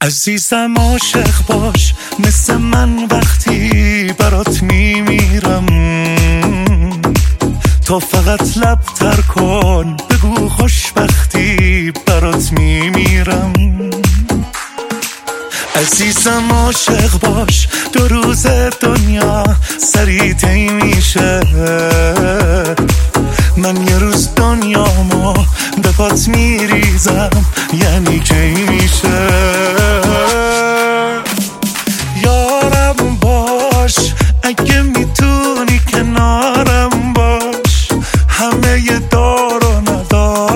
عزیزم عاشق باش مثل من وقتی برات میمیرم، تا فقط لب تر کن بگو خوشبختی برات میمیرم. عزیزم عاشق باش 2 روز دنیا سریع طی میشه، من یه روز دنیامو به پات میریزم یعنی کی میشه.